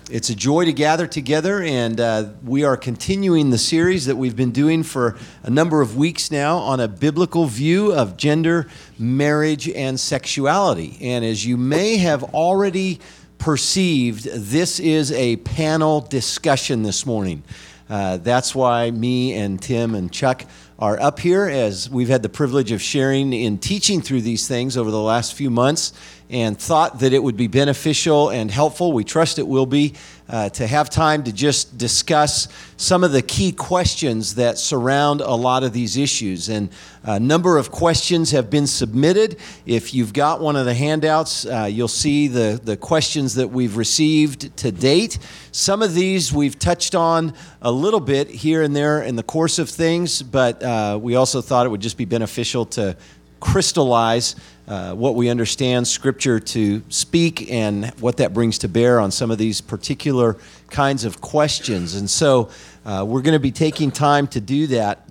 It's a joy to gather together, and we are continuing the series that we've been doing for a number of weeks now on a biblical view of gender, marriage, and sexuality. And as you may have already perceived, this is a panel discussion this morning. That's why me and Tim and Chuck are up here, as we've had the privilege of sharing in teaching through these things over the last few months, and thought that it would be beneficial and helpful, we trust it will be, to have time to just discuss some of the key questions that surround a lot of these issues. And a number of questions have been submitted. If you've got one of the handouts, you'll see the questions that we've received to date. Some of these we've touched on a little bit here and there in the course of things, but we also thought it would just be beneficial to crystallize what we understand Scripture to speak and what that brings to bear on some of these particular kinds of questions. And so we're going to be taking time to do that,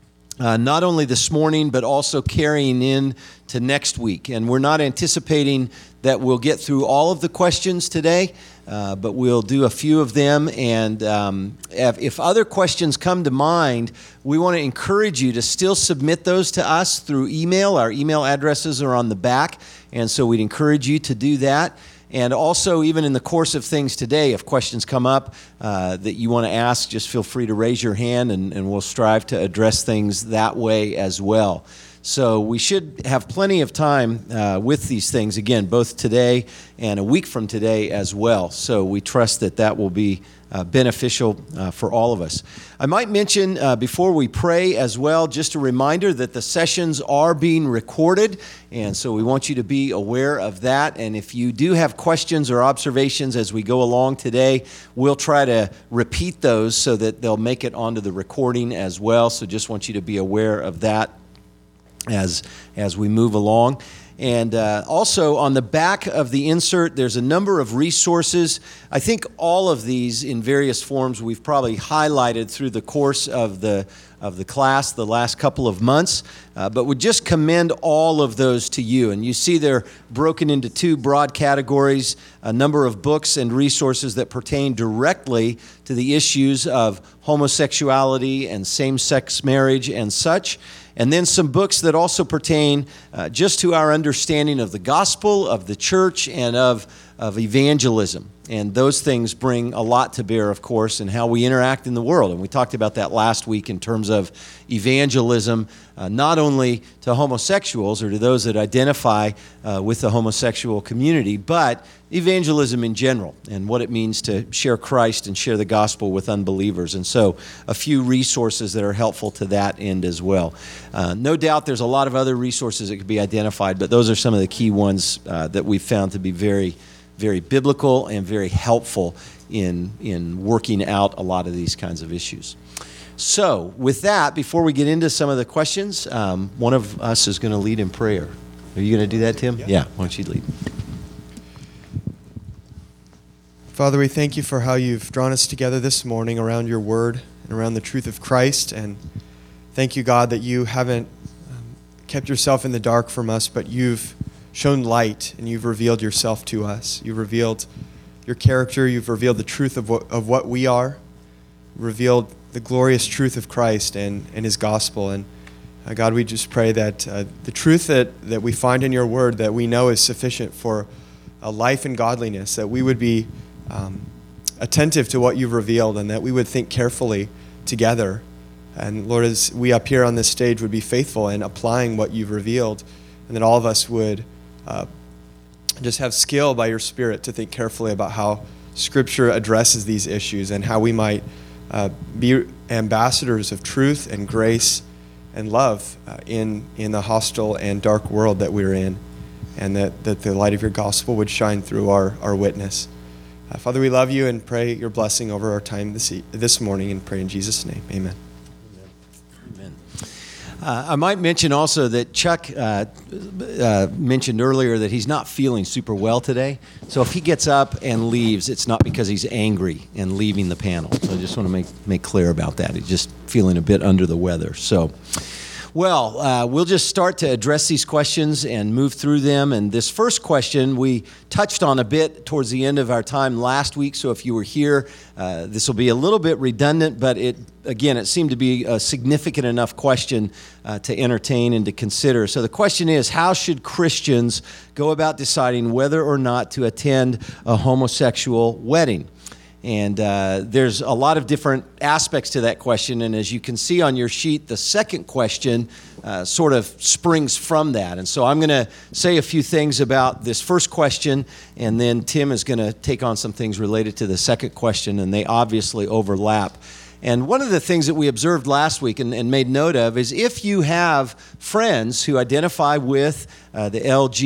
not only this morning, but also carrying in to next week. And we're not anticipating that we'll get through all of the questions today, but we'll do a few of them. And if other questions come to mind, we want to encourage you to still submit those to us through email. Our email addresses are on the back, and so we'd encourage you to do that. And also, even in the course of things today, if questions come up that you want to ask, just feel free to raise your hand, and we'll strive to address things that way as well. So we should have plenty of time with these things, again, both today and a week from today as well. So we trust that that will be beneficial for all of us. I might mention before we pray as well, just a reminder that the sessions are being recorded, and so we want you to be aware of that. And if you do have questions or observations as we go along today, we'll try to repeat those so that they'll make it onto the recording as well. So just want you to be aware of that as we move along. And also on the back of the insert, there's a number of resources. I think all of these in various forms we've probably highlighted through the course of the class the last couple of months, but would just commend all of those to you. And you see they're broken into two broad categories, a number of books and resources that pertain directly to the issues of homosexuality and same-sex marriage and such. And then some books that also pertain just to our understanding of the gospel, of the church, and of evangelism. And those things bring a lot to bear, of course, in how we interact in the world. And we talked about that last week in terms of evangelism, not only to homosexuals or to those that identify with the homosexual community, but evangelism in general and what it means to share Christ and share the gospel with unbelievers. And so a few resources that are helpful to that end as well. No doubt there's a lot of other resources that could be identified, but those are some of the key ones that we've found to be very, very biblical and very helpful in working out a lot of these kinds of issues. So with that, before we get into some of the questions, one of us is going to lead in prayer. Are you going to do that, Tim? Yeah. Why don't you lead? Father, we thank you for how you've drawn us together this morning around your word and around the truth of Christ. And thank you, God, that you haven't kept yourself in the dark from us, but you've shown light and you've revealed yourself to us. You've revealed your character. You've revealed the truth of what we are. Revealed the glorious truth of Christ and his gospel. And God, we just pray that the truth that we find in your word that we know is sufficient for a life in godliness, that we would be attentive to what you've revealed and that we would think carefully together. And Lord, as we up here on this stage would be faithful in applying what you've revealed, and that all of us would just have skill by your Spirit to think carefully about how Scripture addresses these issues and how we might be ambassadors of truth and grace and love in the hostile and dark world that we're in, and that the light of your gospel would shine through our witness. Father, we love you and pray your blessing over our time this morning, and pray in Jesus' name. Amen. Amen. I might mention also that Chuck mentioned earlier that he's not feeling super well today. So if he gets up and leaves, it's not because he's angry and leaving the panel. So I just want to make clear about that. He's just feeling a bit under the weather. So Well, we'll just start to address these questions and move through them. And this first question we touched on a bit towards the end of our time last week. So if you were here, this will be a little bit redundant, but it seemed to be a significant enough question to entertain and to consider. So the question is, how should Christians go about deciding whether or not to attend a homosexual wedding? And there's a lot of different aspects to that question. And as you can see on your sheet, the second question sort of springs from that. And so I'm going to say a few things about this first question, and then Tim is going to take on some things related to the second question, and they obviously overlap. And one of the things that we observed last week and made note of is if you have friends who identify with the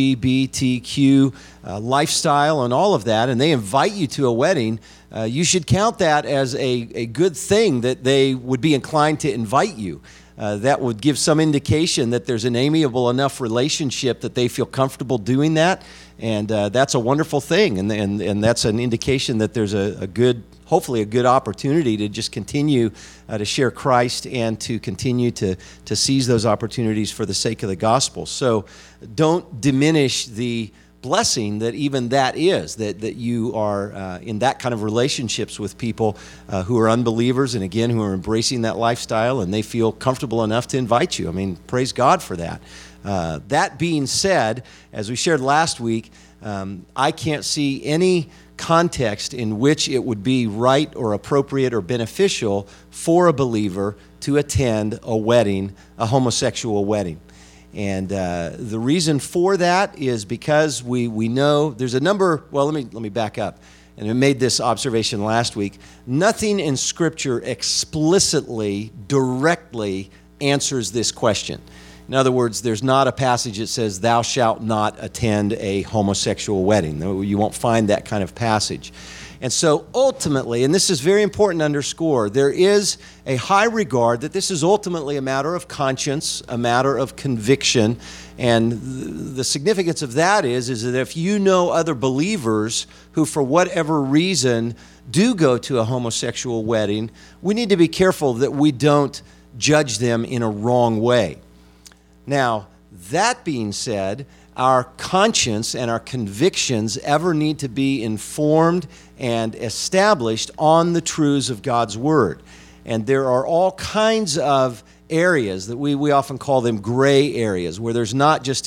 LGBTQ lifestyle and all of that, and they invite you to a wedding, you should count that as a good thing that they would be inclined to invite you. That would give some indication that there's an amiable enough relationship that they feel comfortable doing that, and that's a wonderful thing, and that's an indication that there's hopefully a good opportunity to just continue to share Christ and to continue to seize those opportunities for the sake of the gospel. So don't diminish the blessing that even that is, that you are in that kind of relationships with people who are unbelievers and again who are embracing that lifestyle and they feel comfortable enough to invite you. I mean, praise God for that. That being said, as we shared last week, I can't see any context in which it would be right or appropriate or beneficial for a believer to attend a wedding, a homosexual wedding. And the reason for that is because we know there's a number. Well, let me back up. And I made this observation last week. Nothing in Scripture explicitly, directly answers this question. In other words, there's not a passage that says, "Thou shalt not attend a homosexual wedding." You won't find that kind of passage. And so ultimately, and this is very important to underscore, there is a high regard that this is ultimately a matter of conscience, a matter of conviction. And the significance of that is that if you know other believers who, for whatever reason, do go to a homosexual wedding, we need to be careful that we don't judge them in a wrong way. Now, that being said, our conscience and our convictions ever need to be informed and established on the truths of God's Word. And there are all kinds of areas that we often call them gray areas, where there's not just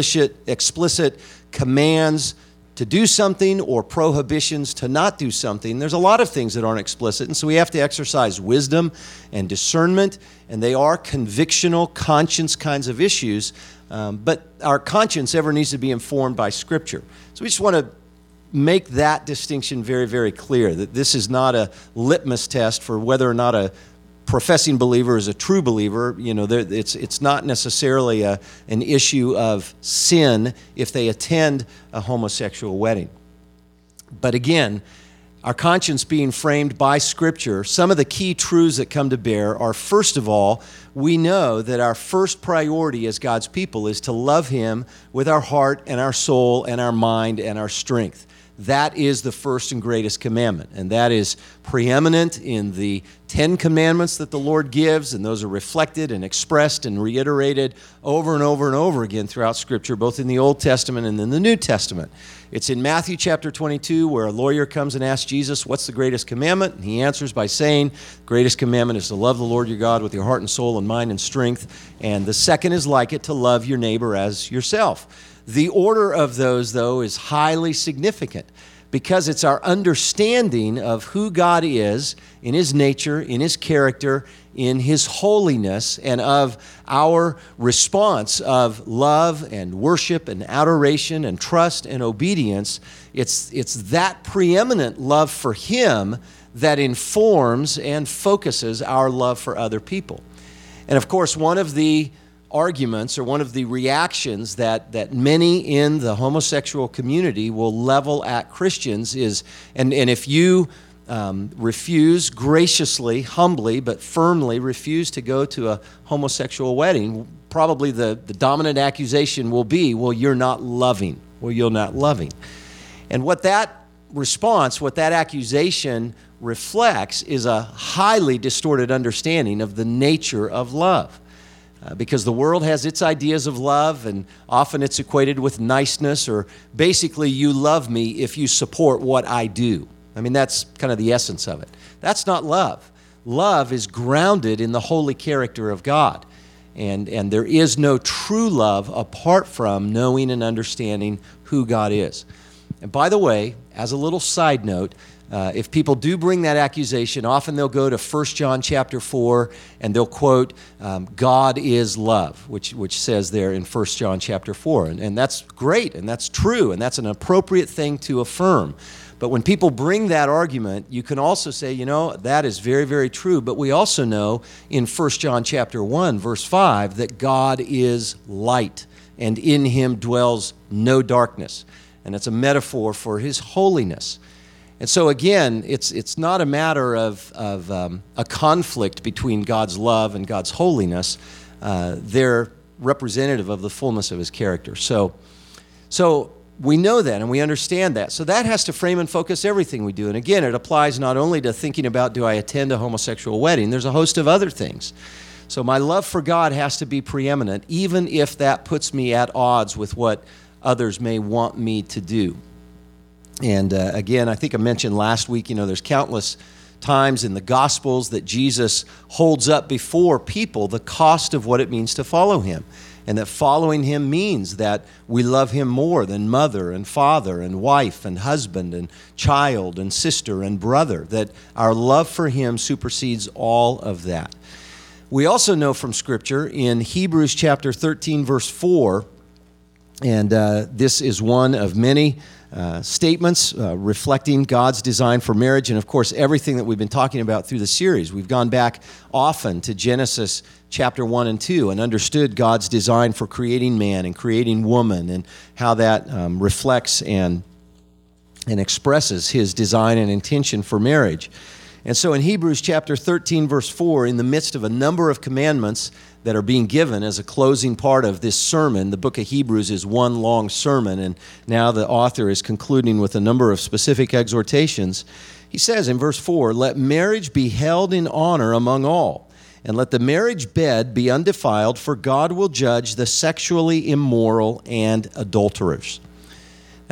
explicit commands to do something or prohibitions to not do something. There's a lot of things that aren't explicit, and so we have to exercise wisdom and discernment, and they are convictional, conscience kinds of issues, but our conscience ever needs to be informed by Scripture. So we just want to make that distinction very, very clear, that this is not a litmus test for whether or not a professing believer is a true believer. You know, it's not necessarily an issue of sin if they attend a homosexual wedding. But again, our conscience being framed by Scripture, some of the key truths that come to bear are, first of all, we know that our first priority as God's people is to love Him with our heart and our soul and our mind and our strength. That is the first and greatest commandment, and that is preeminent in the 10 commandments that the Lord gives, and those are reflected and expressed and reiterated over and over and over again throughout Scripture, both in the Old Testament and in the New Testament. It's in Matthew chapter 22 where a lawyer comes and asks Jesus, "What's the greatest commandment?" And he answers by saying, "The greatest commandment is to love the Lord your God with your heart and soul and mind and strength, and the second is like it, to love your neighbor as yourself." The order of those, though, is highly significant because it's our understanding of who God is in His nature, in His character, in His holiness, and of our response of love and worship and adoration and trust and obedience. It's that preeminent love for Him that informs and focuses our love for other people. And of course, one of the arguments or one of the reactions that many in the homosexual community will level at Christians is, and if you refuse graciously, humbly, but firmly refuse to go to a homosexual wedding, probably the dominant accusation will be, well, you're not loving. Well, you're not loving. And what that response, what that accusation reflects is a highly distorted understanding of the nature of love. because the world has its ideas of love, and often it's equated with niceness, or basically, you love me if you support what I do. I mean, that's kind of the essence of it. That's not love. Love is grounded in the holy character of God. And there is no true love apart from knowing and understanding who God is. And by the way, as a little side note, if people do bring that accusation, often they'll go to 1 John chapter 4 and they'll quote, God is love, which says there in 1 John chapter 4. And that's great, and that's true, and that's an appropriate thing to affirm. But when people bring that argument, you can also say, that is very, very true. But we also know in 1 John chapter 1, verse 5, that God is light, and in him dwells no darkness. And it's a metaphor for his holiness. And so again, it's not a matter of a conflict between God's love and God's holiness. They're representative of the fullness of his character. So we know that and we understand that. So that has to frame and focus everything we do. And again, it applies not only to thinking about, do I attend a homosexual wedding? There's a host of other things. So my love for God has to be preeminent, even if that puts me at odds with what others may want me to do. And again, I think I mentioned last week, there's countless times in the Gospels that Jesus holds up before people the cost of what it means to follow him. And that following him means that we love him more than mother and father and wife and husband and child and sister and brother, that our love for him supersedes all of that. We also know from Scripture in Hebrews chapter 13, verse 4, and this is one of many statements reflecting God's design for marriage, and of course everything that we've been talking about through the series. We've gone back often to Genesis chapter 1 and 2 and understood God's design for creating man and creating woman, and how that reflects and expresses his design and intention for marriage. And so in Hebrews chapter 13, verse 4, in the midst of a number of commandments that are being given as a closing part of this sermon, the book of Hebrews is one long sermon, and now the author is concluding with a number of specific exhortations. He says in verse 4, "Let marriage be held in honor among all, and let the marriage bed be undefiled, for God will judge the sexually immoral and adulterers." Now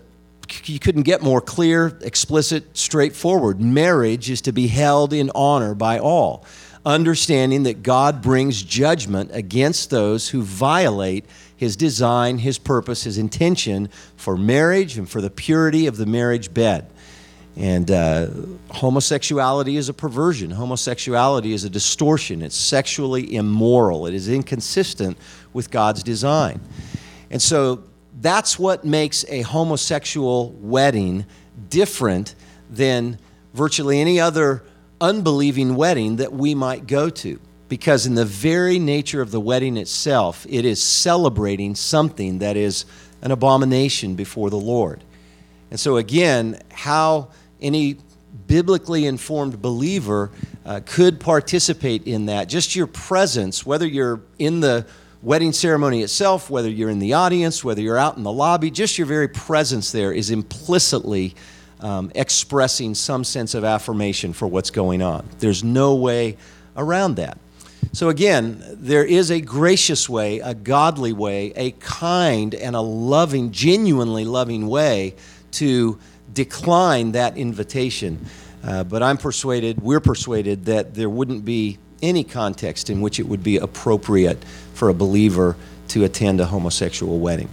you couldn't get more clear, explicit, straightforward. Marriage is to be held in honor by all, understanding that God brings judgment against those who violate his design, his purpose, his intention for marriage and for the purity of the marriage bed. And homosexuality is a perversion. Homosexuality is a distortion. It's sexually immoral. It is inconsistent with God's design. And so that's what makes a homosexual wedding different than virtually any other unbelieving wedding that we might go to. Because in the very nature of the wedding itself, it is celebrating something that is an abomination before the Lord. And so again, how any biblically informed believer could participate in that, just your presence, whether you're in the wedding ceremony itself, whether you're in the audience, whether you're out in the lobby, just your very presence there is implicitly expressing some sense of affirmation for what's going on. There's no way around that. So again, there is a gracious way, a godly way, a kind and a loving, genuinely loving way to decline that invitation. But we're persuaded that there wouldn't be any context in which it would be appropriate for a believer to attend a homosexual wedding.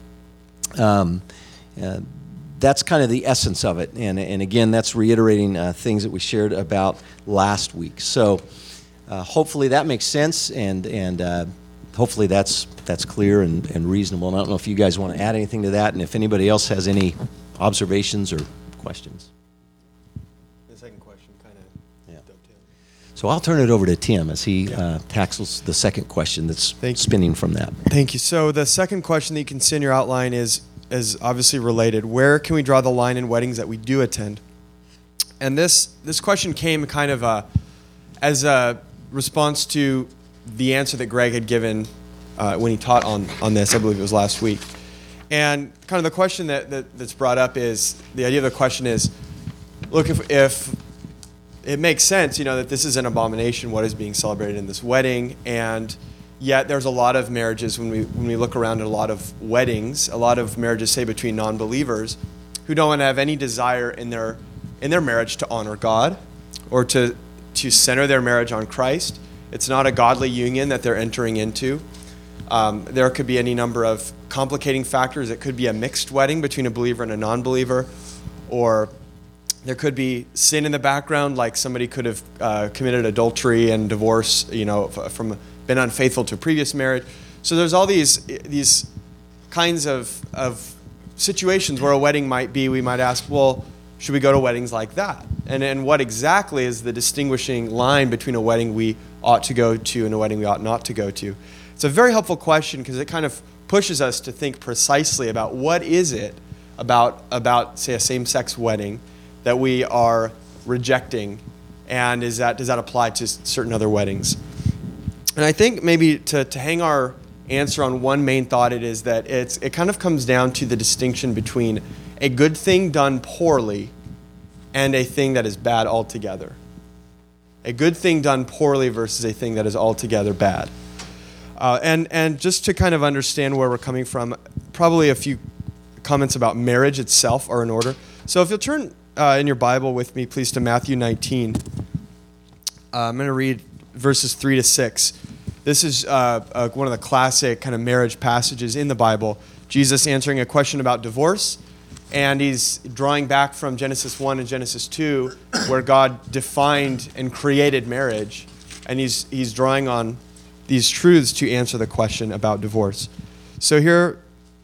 That's kind of the essence of it. And again, that's reiterating things that we shared about last week. So hopefully that makes sense, and hopefully that's clear and reasonable. And I don't know if you guys want to add anything to that, and if anybody else has any observations or questions. The second question kind of dovetails. So I'll turn it over to Tim as he tackles the second question that's spinning from that. Thank you. So the second question that you can see in your outline is obviously related. Where can we draw the line in weddings that we do attend? And this question came kind of as a response to the answer that Greg had given when he taught on this. I believe it was last week. And kind of the question that's brought up is, the idea of the question is, look, if it makes sense, that this is an abomination, what is being celebrated in this wedding, and Yet there's a lot of marriages, when we look around at a lot of weddings, a lot of marriages, say, between non-believers who don't have any desire in their marriage to honor God or to center their marriage on Christ. It's not a godly union that they're entering into. There could be any number of complicating factors. It could be a mixed wedding between a believer and a non-believer, or there could be sin in the background, like somebody could have committed adultery and divorce, from been unfaithful to a previous marriage. So there's all these kinds of situations where a wedding might be. We might ask, well, should we go to weddings like that? And what exactly is the distinguishing line between a wedding we ought to go to and a wedding we ought not to go to? It's a very helpful question because it kind of pushes us to think precisely about what is it about say, a same-sex wedding that we are rejecting, and does that apply to certain other weddings? And I think maybe to hang our answer on one main thought, it is that it kind of comes down to the distinction between a good thing done poorly and a thing that is bad altogether. A good thing done poorly versus a thing that is altogether bad. And just to kind of understand where we're coming from, probably a few comments about marriage itself are in order. So if you'll turn in your Bible with me, please, to Matthew 19. I'm going to read verses 3 to 6. This is one of the classic kind of marriage passages in the Bible. Jesus answering a question about divorce, and he's drawing back from Genesis 1 and Genesis 2, where God defined and created marriage, and he's drawing on these truths to answer the question about divorce. So here,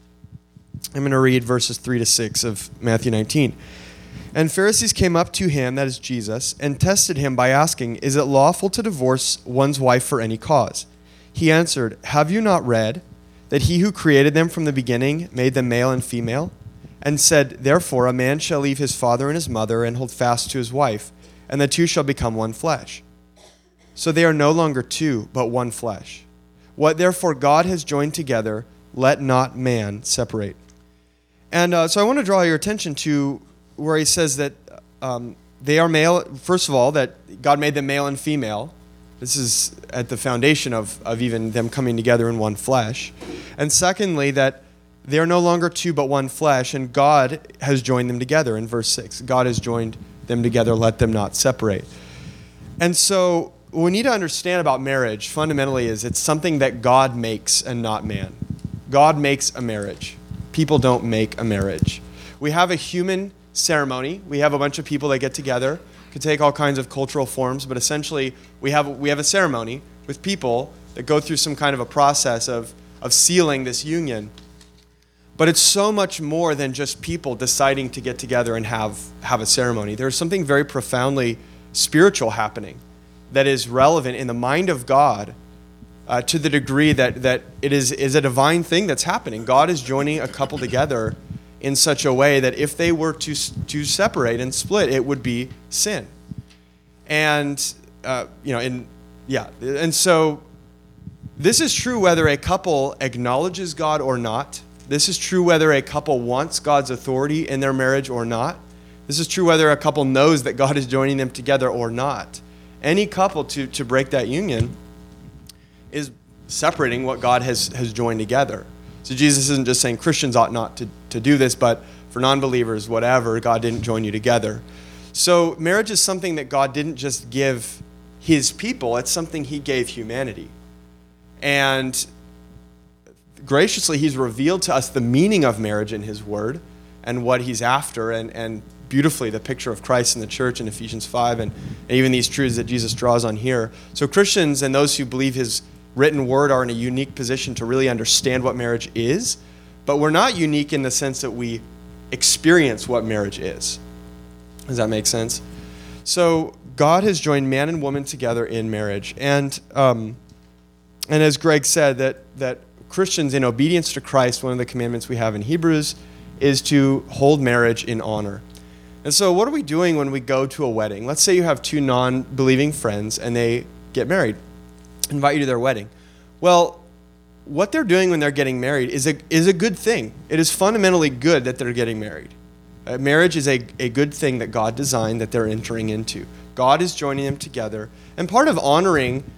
I'm going to read verses 3 to 6 of Matthew 19. And Pharisees came up to him, that is Jesus, and tested him by asking, "Is it lawful to divorce one's wife for any cause?" He answered, "Have you not read that he who created them from the beginning made them male and female? And said, therefore, a man shall leave his father and his mother and hold fast to his wife, and the two shall become one flesh. So they are no longer two, but one flesh. What therefore God has joined together, let not man separate." And so I want to draw your attention to where he says that they are male. First of all, that God made them male and female. This is at the foundation of even them coming together in one flesh. And secondly, that they are no longer two but one flesh, and God has joined them together in verse 6. God has joined them together, let them not separate. And so what we need to understand about marriage fundamentally is it's something that God makes and not man. God makes a marriage. People don't make a marriage. We have a human ceremony. We have a bunch of people that get together. It could take all kinds of cultural forms, but essentially we have a ceremony with people that go through some kind of a process of sealing this union. But it's so much more than just people deciding to get together and have a ceremony. There's something very profoundly spiritual happening that is relevant in the mind of God to the degree that it is a divine thing that's happening. God is joining a couple together in such a way that if they were to separate and split, it would be sin. And so this is true whether a couple acknowledges God or not. This is true whether a couple wants God's authority in their marriage or not. This is true whether a couple knows that God is joining them together or not. Any couple to break that union is separating what God has joined together. So Jesus isn't just saying Christians ought not to do this, but for non-believers, whatever, God didn't join you together. So marriage is something that God didn't just give his people, it's something he gave humanity. And graciously, he's revealed to us the meaning of marriage in his word and what he's after, and beautifully the picture of Christ in the church in Ephesians 5, and even these truths that Jesus draws on here. So Christians and those who believe his written word are in a unique position to really understand what marriage is, but we're not unique in the sense that we experience what marriage is. Does that make sense? So God has joined man and woman together in marriage, and as Greg said, that Christians, in obedience to Christ, one of the commandments we have in Hebrews is to hold marriage in honor. And so what are we doing when we go to a wedding? Let's say you have two non-believing friends and they get married, invite you to their wedding. Well, what they're doing when they're getting married is a good thing. It is fundamentally good that they're getting married. Marriage is a good thing that God designed that they're entering into. God is joining them together. And part of honoring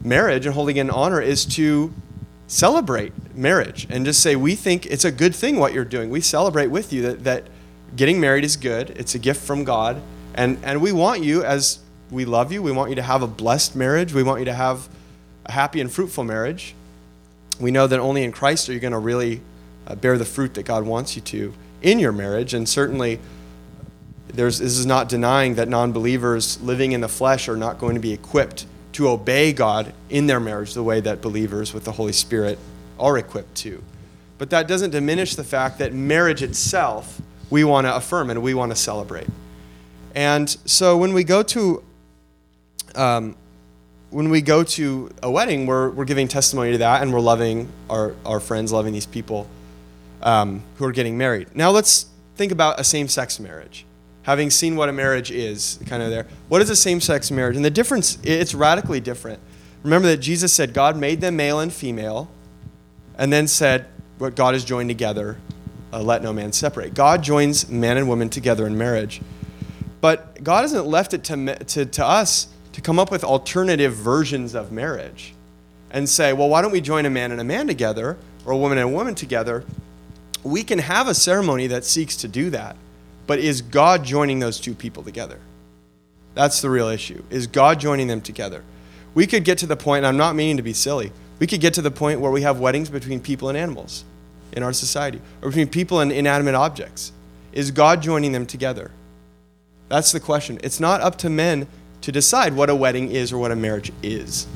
marriage and holding it in honor is to celebrate marriage and just say, we think it's a good thing what you're doing. We celebrate with you that getting married is good. It's a gift from God. And we want you, as we love you, we want you to have a blessed marriage. We want you to have a happy and fruitful marriage. We know that only in Christ are you going to really bear the fruit that God wants you to in your marriage. And certainly, this is not denying that non-believers living in the flesh are not going to be equipped to obey God in their marriage the way that believers with the Holy Spirit are equipped to. But that doesn't diminish the fact that marriage itself we want to affirm and we want to celebrate. And so when we go to a wedding, we're giving testimony to that, and we're loving our friends, loving these people who are getting married. Now let's think about a same-sex marriage. Having seen what a marriage is, kind of there. What is a same-sex marriage? And the difference, it's radically different. Remember that Jesus said God made them male and female, and then said what God has joined together, let no man separate. God joins man and woman together in marriage. But God hasn't left it to us to come up with alternative versions of marriage and say, well, why don't we join a man and a man together, or a woman and a woman together? We can have a ceremony that seeks to do that. But is God joining those two people together? That's the real issue. Is God joining them together? We could get to the point, and I'm not meaning to be silly, we could get to the point where we have weddings between people and animals in our society, or between people and inanimate objects. Is God joining them together? That's the question. It's not up to men to decide what a wedding is or what a marriage is.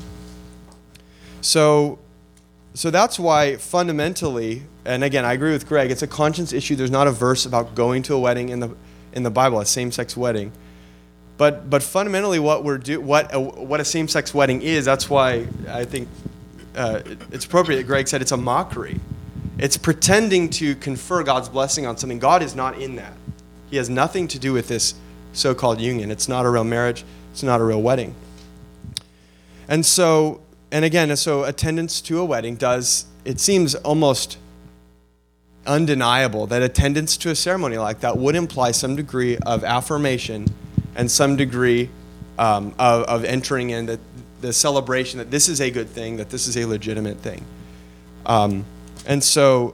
So that's why fundamentally, and again, I agree with Greg, it's a conscience issue. There's not a verse about going to a wedding in the Bible, a same-sex wedding. But fundamentally, what a same-sex wedding is, that's why I think it's appropriate that Greg said it's a mockery. It's pretending to confer God's blessing on something. God is not in that. He has nothing to do with this so-called union. It's not a real marriage. It's not a real wedding. So attendance to a wedding it seems almost undeniable that attendance to a ceremony like that would imply some degree of affirmation and some degree of entering in the celebration that this is a good thing, that this is a legitimate thing. And so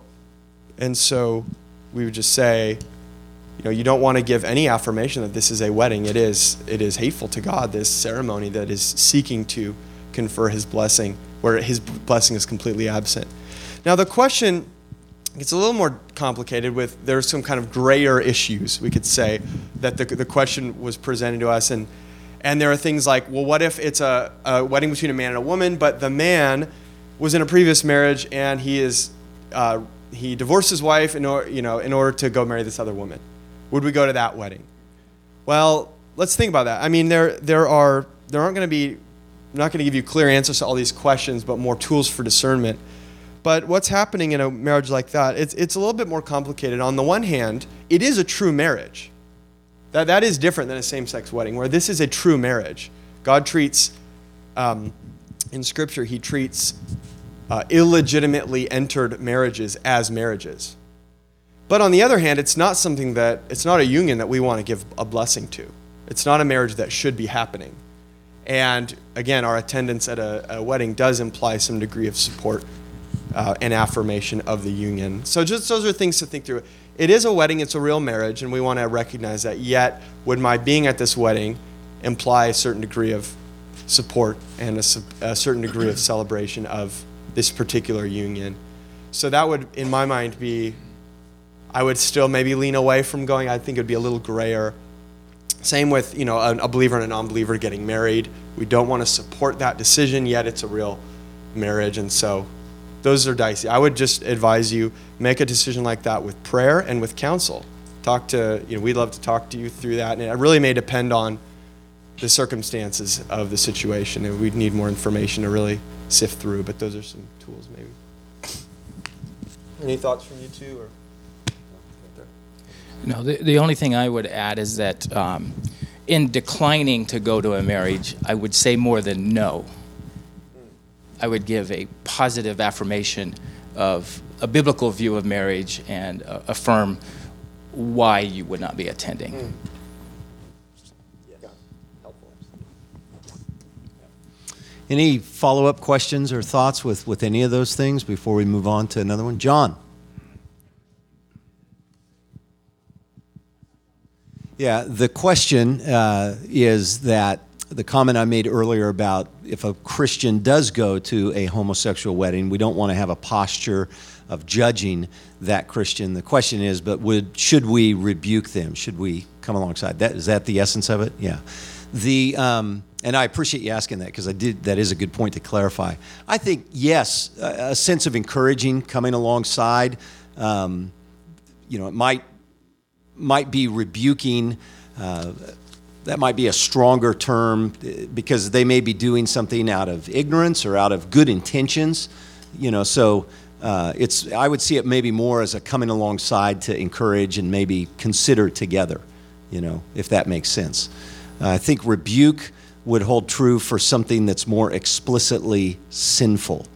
we would just say, you don't want to give any affirmation that this is a wedding. It is hateful to God, this ceremony that is seeking to confer his blessing, where his blessing is completely absent. Now the question gets a little more complicated there's some kind of grayer issues, we could say, that the question was presented to us. And there are things like, well, what if it's a wedding between a man and a woman, but the man was in a previous marriage and he divorced his wife in order to go marry this other woman? Would we go to that wedding? Well, let's think about that. I mean, there aren't going to be, I'm not going to give you clear answers to all these questions, but more tools for discernment. But what's happening in a marriage like that, it's a little bit more complicated. On the one hand, it is a true marriage. That is different than a same-sex wedding, where this is a true marriage. God treats, in Scripture, he treats illegitimately entered marriages as marriages. But on the other hand, it's not a union that we want to give a blessing to. It's not a marriage that should be happening. And again, our attendance at a wedding does imply some degree of support and affirmation of the union. So just those are things to think through. It is a wedding, it's a real marriage, and we want to recognize that. Yet, would my being at this wedding imply a certain degree of support and a certain degree of celebration of this particular union? So that would, in my mind, I would still maybe lean away from going. I think it would be a little grayer. Same with, a believer and a non-believer getting married. We don't want to support that decision, yet it's a real marriage, and so those are dicey. I would just advise you, make a decision like that with prayer and with counsel. We'd love to talk to you through that, and it really may depend on the circumstances of the situation, and we'd need more information to really sift through, but those are some tools maybe. Any thoughts from you two? Or? No, the only thing I would add is that in declining to go to a marriage, I would say more than no. I would give a positive affirmation of a biblical view of marriage and affirm why you would not be attending. Any follow-up questions or thoughts with any of those things before we move on to another one? John? Yeah, the question is that the comment I made earlier about if a Christian does go to a homosexual wedding, we don't want to have a posture of judging that Christian. The question is, but should we rebuke them? Should we come alongside? Is that the essence of it? Yeah. And I appreciate you asking that because that is a good point to clarify. I think, yes, a sense of encouraging, coming alongside. It might be rebuking. That might be a stronger term because they may be doing something out of ignorance or out of good intentions. So I would see it maybe more as a coming alongside to encourage and maybe consider together, if that makes sense. I think rebuke would hold true for something that's more explicitly sinful.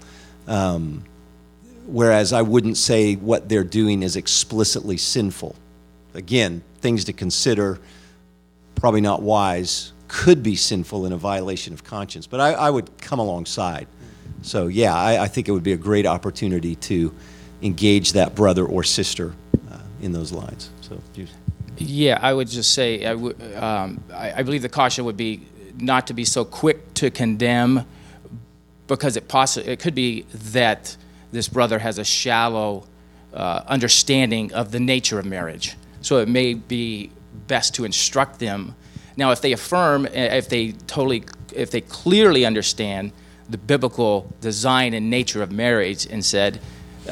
Whereas I wouldn't say what they're doing is explicitly sinful. Again, things to consider, probably not wise, could be sinful in a violation of conscience. But I would come alongside. So yeah, I think it would be a great opportunity to engage that brother or sister in those lines. So. Yeah, I would just say I believe the caution would be not to be so quick to condemn, because it could be that this brother has a shallow understanding of the nature of marriage. So it may be best to instruct them. Now, if they affirm, if they clearly understand the biblical design and nature of marriage and said,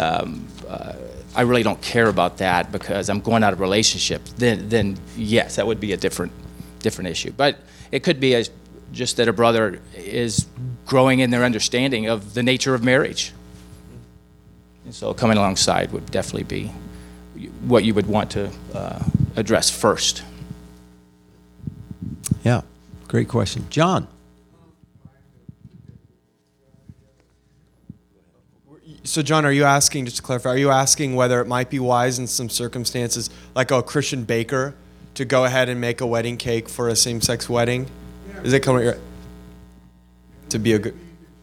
I really don't care about that because I'm going out of relationship, then yes, that would be a different issue. But it could be just that a brother is growing in their understanding of the nature of marriage. And so coming alongside would definitely be what you would want to address first. Yeah, great question. John? So, John, are you asking, just to clarify, are you asking whether it might be wise in some circumstances, like a Christian baker, to go ahead and make a wedding cake for a same-sex wedding? Is it coming to be a good?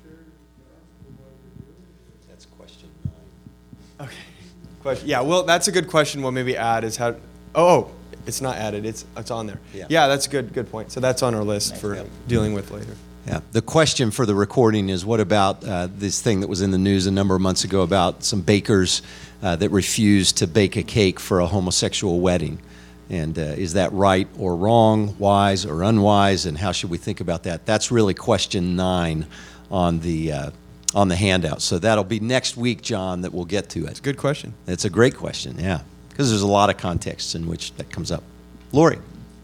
That's question 9. Okay. Question. Yeah. Well, that's a good question. We'll maybe add is how. Oh, it's not added. It's on there. Yeah. That's a good point. So that's on our list for dealing with later. Yeah. The question for the recording is, what about this thing that was in the news a number of months ago about some bakers that refused to bake a cake for a homosexual wedding? And is that right or wrong, wise or unwise, and how should we think about that? That's really question 9 on the handout. So that'll be next week, John, that we'll get to it. It's a good question. It's a great question, yeah, because there's a lot of contexts in which that comes up. Lori.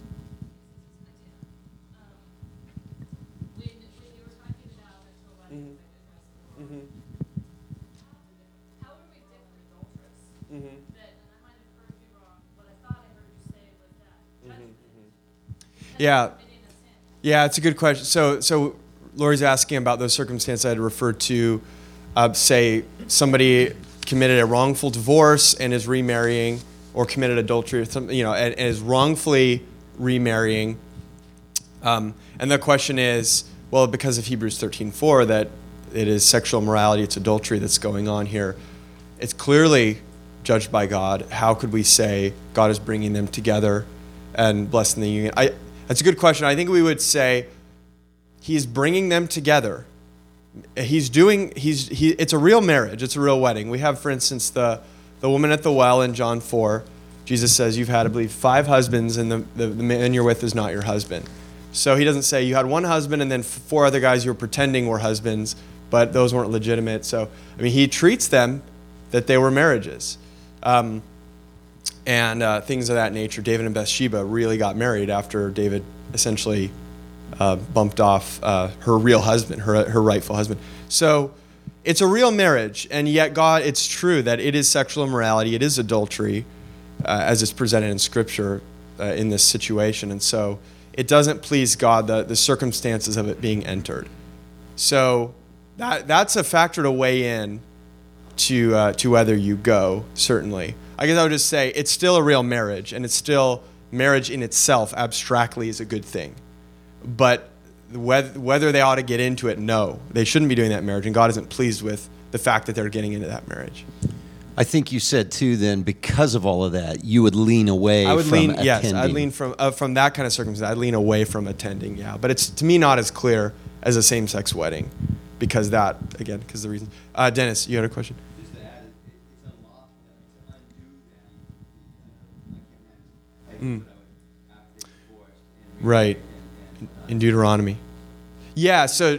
Yeah, it's a good question. So Lori's asking about those circumstances I had referred to. Say somebody committed a wrongful divorce and is remarrying, or committed adultery, or something, and is wrongfully remarrying. And the question is, well, because of Hebrews 13:4, that it is sexual immorality, it's adultery that's going on here. It's clearly judged by God. How could we say God is bringing them together and blessing the union? That's a good question. I think we would say he's bringing them together. It's a real marriage. It's a real wedding. We have, for instance, the woman at the well in John 4. Jesus says, you've had, I believe, 5 husbands, and the man you're with is not your husband. So he doesn't say you had one husband and then 4 other guys you were pretending were husbands, but those weren't legitimate. So, he treats them that they were marriages. And things of that nature. David and Bathsheba really got married after David essentially bumped off her real husband, her rightful husband. So it's a real marriage, and yet God, it's true that it is sexual immorality, it is adultery, as it's presented in Scripture in this situation. And so it doesn't please God, the circumstances of it being entered. So that's a factor to weigh in to whether you go, certainly. I guess I would just say it's still a real marriage, and it's still marriage in itself abstractly is a good thing. But whether they ought to get into it, no. They shouldn't be doing that marriage, and God isn't pleased with the fact that they're getting into that marriage. I think you said too. Then, because of all of that, you would lean away. I would from lean. attending. Yes, I'd lean from that kind of circumstance. I'd lean away from attending. Yeah, but it's to me not as clear as a same-sex wedding, because the reason. Dennis, you had a question? Right, in Deuteronomy. Yeah. So.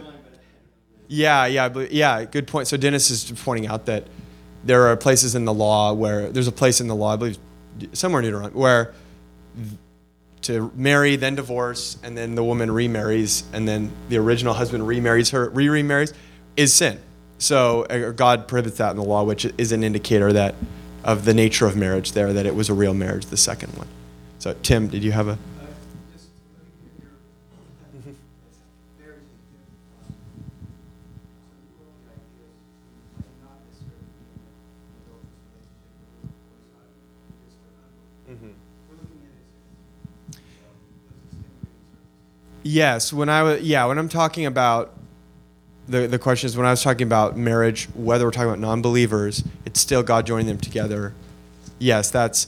Yeah. Good point. So Dennis is pointing out that there are places in the law there's a place in the law, I believe, somewhere in Deuteronomy, where to marry, then divorce, and then the woman remarries, and then the original husband remarries, is sin. So God prohibits that in the law, which is an indicator that of the nature of marriage there, that it was a real marriage, the second one. So Tim, did you have a? Yes, when I'm talking about the question is when I was talking about marriage, whether we're talking about non-believers, it's still God joining them together. Yes, but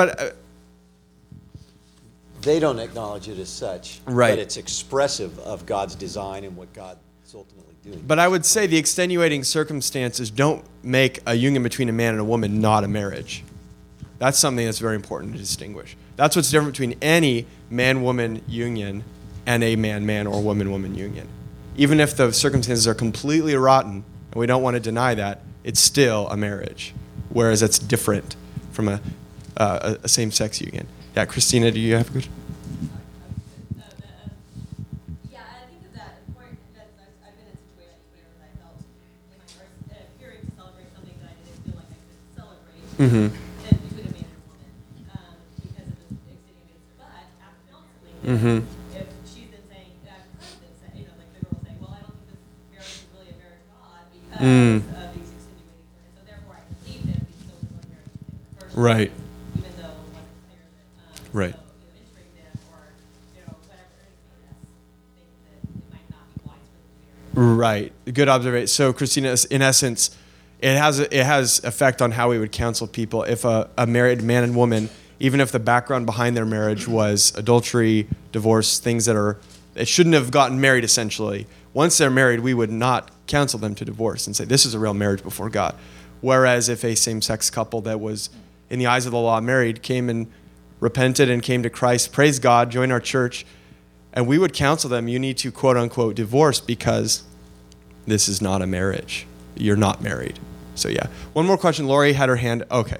they don't acknowledge it as such, right? But it's expressive of God's design and what God is ultimately doing. But I would say the extenuating circumstances don't make a union between a man and a woman not a marriage. That's something that's very important to distinguish. That's what's different between any man-woman union and a man-man or woman-woman union. Even if the circumstances are completely rotten, and we don't want to deny that, it's still a marriage, whereas it's different from a same-sex union. Yeah, Christina, do you have a question? Yeah, I think of that important because I've been in situations where I felt in my first period to celebrate something that I didn't feel like I could celebrate. Between a man and a woman because of this extenuating. But after counseling, if she's been saying, like the girl will say, well, I don't think this marriage is really a marriage of God because of these extenuating circumstances. So therefore, I believe him because so was marriage in the first Right. place, even though it wasn't clear that Right. so, entering them or whatever it is, think that it might not be wise for them to marry. Right. Good observation. So, Christina, in essence, it has effect on how we would counsel people. If a married man and woman, even if the background behind their marriage was adultery, divorce, things they shouldn't have gotten married, essentially. Once they're married, we would not counsel them to divorce and say, this is a real marriage before God. Whereas if a same-sex couple that was, in the eyes of the law, married, came and repented and came to Christ, praise God, join our church, and we would counsel them, you need to, quote-unquote, divorce because this is not a marriage. You're not married. So, yeah. One more question. Lori had her hand. Okay.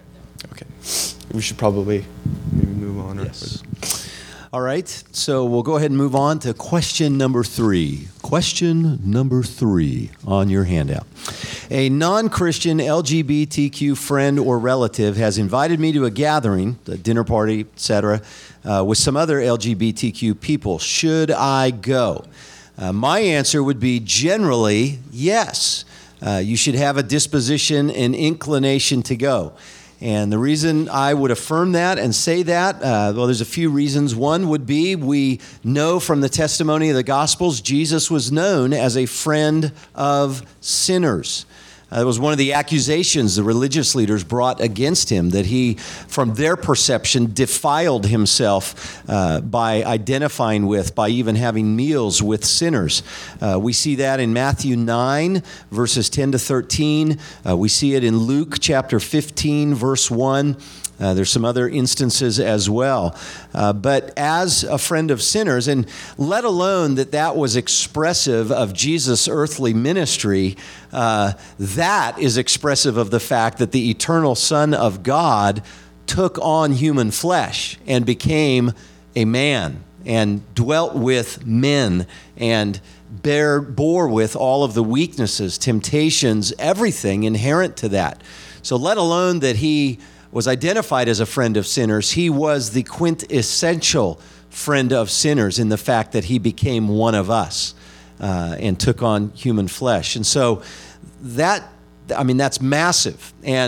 We should probably maybe move on. Yes. All right, so we'll go ahead and move on to question number 3. Question number 3 on your handout. A non-Christian LGBTQ friend or relative has invited me to a gathering, a dinner party, etc., with some other LGBTQ people. Should I go? My answer would be generally yes. You should have a disposition and inclination to go. And the reason I would affirm that and say that, well, there's a few reasons. One would be we know from the testimony of the Gospels, Jesus was known as a friend of sinners. It was one of the accusations the religious leaders brought against him, that he, from their perception, defiled himself by identifying with, by even having meals with sinners. We see that in Matthew 9, verses 10 to 13. We see it in Luke chapter 15, verse 1. There's some other instances as well. But as a friend of sinners, and let alone that was expressive of Jesus' earthly ministry, that is expressive of the fact that the eternal Son of God took on human flesh and became a man and dwelt with men and bore with all of the weaknesses, temptations, everything inherent to that. So let alone that he was identified as a friend of sinners, he was the quintessential friend of sinners in the fact that he became one of us and took on human flesh. And so that's massive. And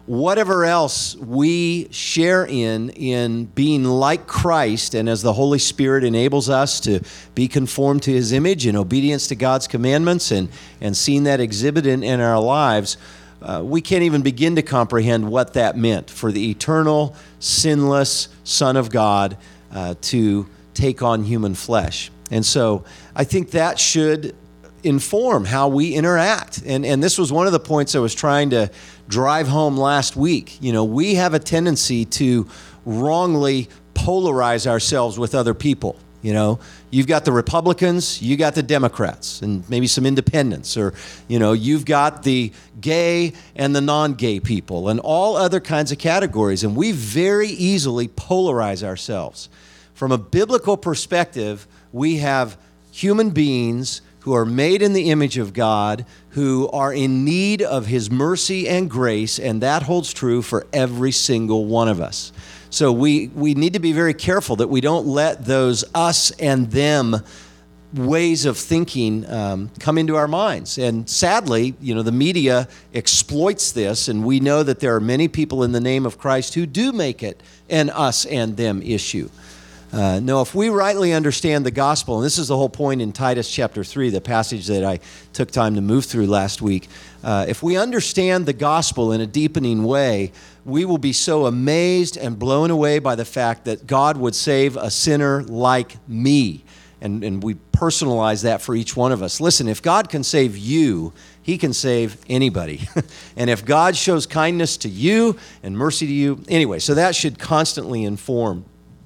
whatever else we share in being like Christ, and as the Holy Spirit enables us to be conformed to His image in obedience to God's commandments and seeing that exhibited in our lives, we can't even begin to comprehend what that meant for the eternal, sinless Son of God to take on human flesh. And so I think that should inform how we interact. And this was one of the points I was trying to drive home last week. You know, we have a tendency to wrongly polarize ourselves with other people. You know, you've got the Republicans, you got the Democrats, and maybe some independents, or, you know, you've got the gay and the non-gay people and all other kinds of categories. And we very easily polarize ourselves. From a biblical perspective, we have human beings who are made in the image of God, who are in need of His mercy and grace, and that holds true for every single one of us. So we need to be very careful that we don't let those us and them ways of thinking come into our minds. And sadly, you know, the media exploits this, and we know that there are many people in the name of Christ who do make it an us and them issue. No, if we rightly understand the gospel, and this is the whole point in Titus chapter 3, the passage that I took time to move through last week, if we understand the gospel in a deepening way, we will be so amazed and blown away by the fact that God would save a sinner like me. And we personalize that for each one of us. Listen, if God can save you, He can save anybody. And if God shows kindness to you and mercy to you, anyway, so that should constantly inform.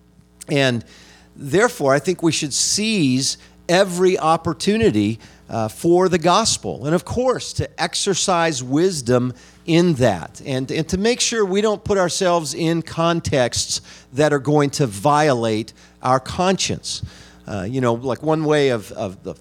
And therefore, I think we should seize every opportunity for the gospel. And of course, to exercise wisdom in that. And to make sure we don't put ourselves in contexts that are going to violate our conscience. You know, like one way of the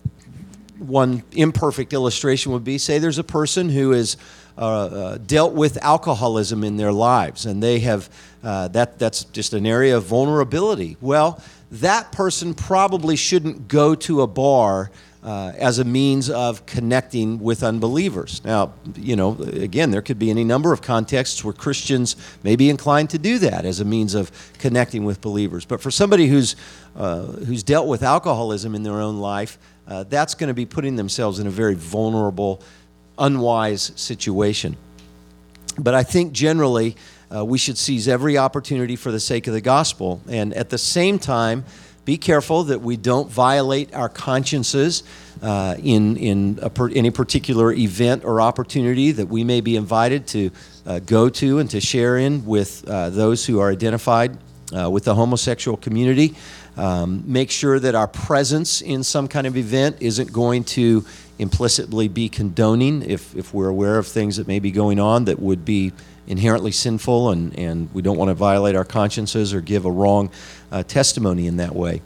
one imperfect illustration would be, say there's a person who is dealt with alcoholism in their lives, and they have that's just an area of vulnerability. Well, that person probably shouldn't go to a bar as a means of connecting with unbelievers. Now, you know, again, there could be any number of contexts where Christians may be inclined to do that as a means of connecting with believers. But for somebody who's dealt with alcoholism in their own life, that's going to be putting themselves in a very vulnerable, unwise situation. But I think generally we should seize every opportunity for the sake of the gospel, and at the same time be careful that we don't violate our consciences in any particular event or opportunity that we may be invited to go to and to share in with those who are identified with the homosexual community. Make sure that our presence in some kind of event isn't going to implicitly be condoning if we're aware of things that may be going on that would be inherently sinful, and we don't want to violate our consciences or give a wrong testimony in that way.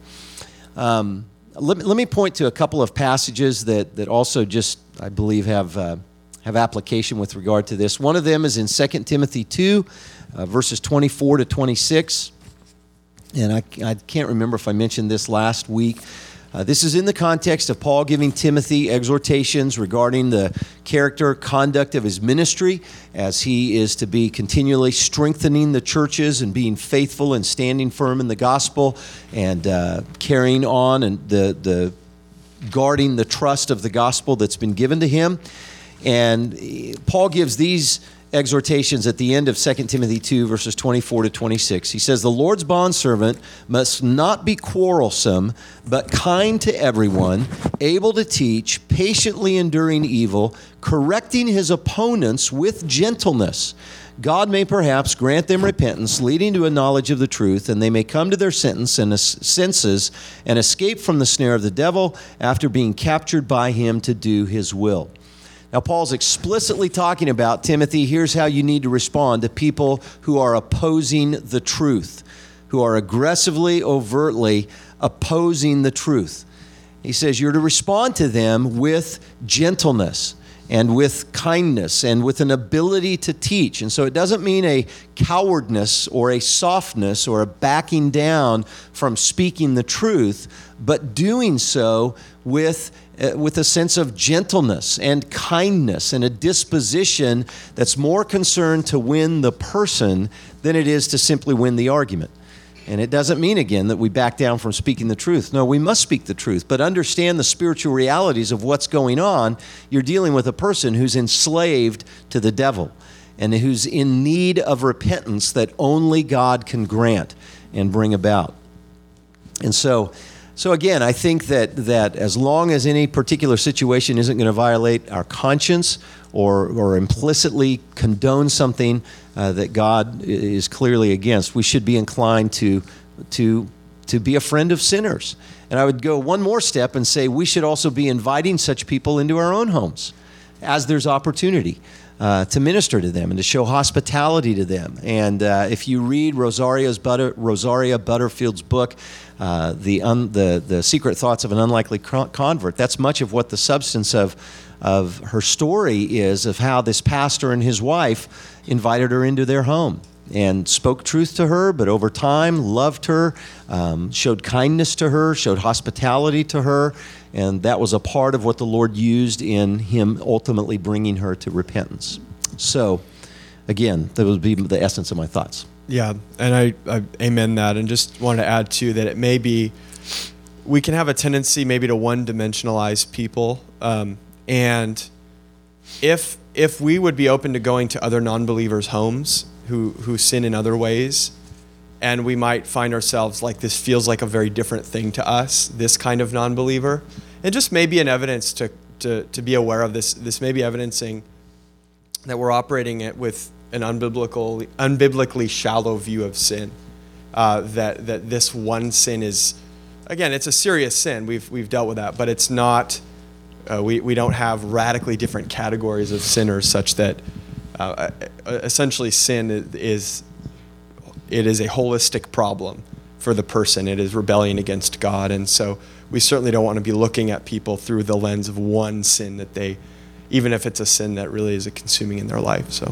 Let me point to a couple of passages that also just, I believe, have application with regard to this. One of them is in 2 Timothy 2, verses 24 to 26. And I can't remember if I mentioned this last week. This is in the context of Paul giving Timothy exhortations regarding the character, conduct of his ministry, as he is to be continually strengthening the churches and being faithful and standing firm in the gospel and carrying on and the guarding the trust of the gospel that's been given to him. And Paul gives these exhortations at the end of 2 Timothy 2, verses 24 to 26. He says, "The Lord's bondservant must not be quarrelsome, but kind to everyone, able to teach, patiently enduring evil, correcting his opponents with gentleness. God may perhaps grant them repentance, leading to a knowledge of the truth, and they may come to their senses and escape from the snare of the devil after being captured by him to do his will." Now, Paul's explicitly talking about, Timothy, here's how you need to respond to people who are opposing the truth, who are aggressively, overtly opposing the truth. He says you're to respond to them with gentleness. and with kindness and with an ability to teach. And so it doesn't mean a cowardness or a softness or a backing down from speaking the truth, but doing so with a sense of gentleness and kindness and a disposition that's more concerned to win the person than it is to simply win the argument. And it doesn't mean, again, that we back down from speaking the truth. No, we must speak the truth, but understand the spiritual realities of what's going on. You're dealing with a person who's enslaved to the devil and who's in need of repentance that only God can grant and bring about. And so again, I think that as long as any particular situation isn't going to violate our conscience or implicitly condone something that God is clearly against, we should be inclined to be a friend of sinners. And I would go one more step and say we should also be inviting such people into our own homes as there's opportunity to minister to them and to show hospitality to them. And if you read Rosaria Butterfield's book, the Secret Thoughts of an Unlikely Convert, that's much of what the substance of her story is, of how this pastor and his wife invited her into their home and spoke truth to her, but over time loved her, showed kindness to her, showed hospitality to her, and that was a part of what the Lord used in him ultimately bringing her to repentance. So, again, that would be the essence of my thoughts. Yeah, and I amen that, and just wanted to add too that it may be, we can have a tendency maybe to one-dimensionalize people, and if we would be open to going to other non-believers' homes who sin in other ways, and we might find ourselves like, this feels like a very different thing to us, this kind of non-believer, it just may be an evidence to be aware of this. This may be evidencing that we're operating it with an unbiblically shallow view of sin. That this one sin is, again, it's a serious sin. We've dealt with that, but it's not. We don't have radically different categories of sinners such that essentially sin is a holistic problem for the person. It is rebellion against God, and so we certainly don't want to be looking at people through the lens of one sin that they, even if it's a sin that really is a consuming in their life. So,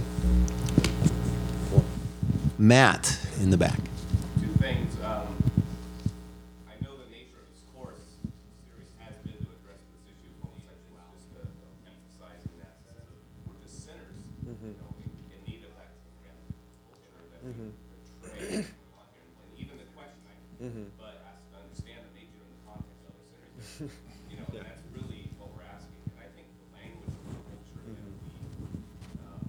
Matt in the back. Two things. I know the nature of this course series has been to address this issue of homosexuality, just emphasizing that we're just sinners, in need of that culture that we portray on here, and even the questioning. But as to understand the nature and the context of the sinners, and that's really what we're asking. And I think the language of the culture that we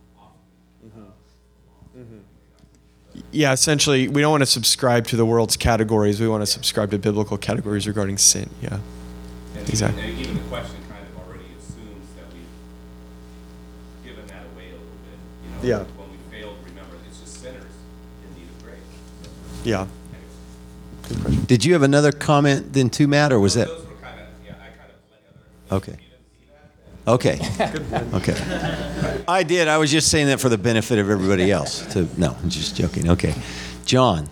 often. yeah, essentially, we don't want to subscribe to the world's categories. We want to subscribe to biblical categories regarding sin. Yeah, And exactly. even the question kind of already assumes that we've given that away a little bit. Yeah. When we fail to remember, it's just sinners in need of grace. Yeah. Anyway. Did you have another comment then too, Matt, or was that? Those were kind of, I kind of blend together. Okay. You didn't see that? Okay. Okay. I did. I was just saying that for the benefit of everybody else. No, I'm just joking. Okay. John.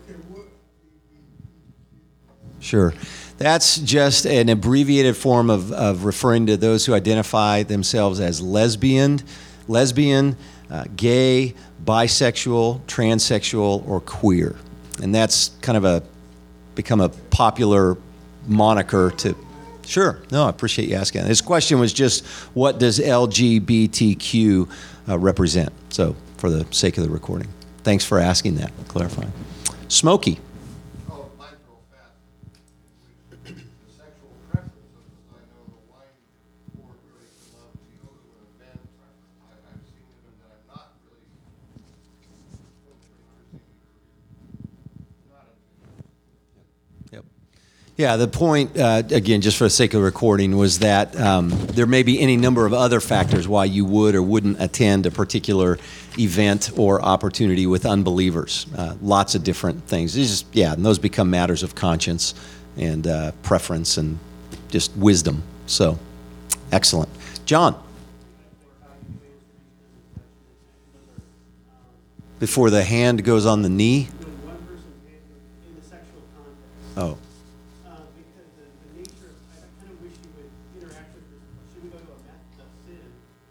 Sure. That's just an abbreviated form of referring to those who identify themselves as lesbian, gay, bisexual, transsexual, or queer. And that's kind of become a popular moniker to. Sure. No, I appreciate you asking. His question was just, what does LGBTQ represent? So, for the sake of the recording. Thanks for asking that, clarifying. Smokey. Oh, mine's real fast. The sexual preferences, I know the wine board really loves to go to an event. I've seen it, and I'm not really not a Yep. Yeah, the point, again, just for the sake of recording, was that there may be any number of other factors why you would or wouldn't attend a particular event or opportunity with unbelievers. Lots of different things. And those become matters of conscience and preference and just wisdom. So, excellent. John. Before the hand goes on the knee? When one person in the sexual context. Oh. Because the nature of, I kind of wish you would interact with this. Should we go to a meth sin